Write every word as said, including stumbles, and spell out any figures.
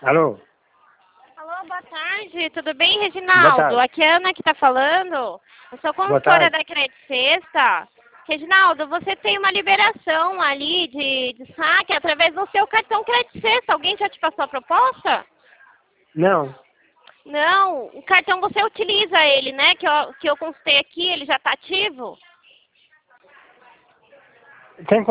Alô? Alô, boa tarde, tudo bem, Boa Reginaldo? tarde. Aqui é a Ana que está falando. Eu sou consultora da Credit Sexta. Reginaldo, você tem uma liberação ali de, de saque através do seu cartão Credit Sexta. Alguém já te passou a proposta? Não. Não, o cartão você utiliza ele, né? Que eu, que eu consultei aqui, ele já está ativo? Tem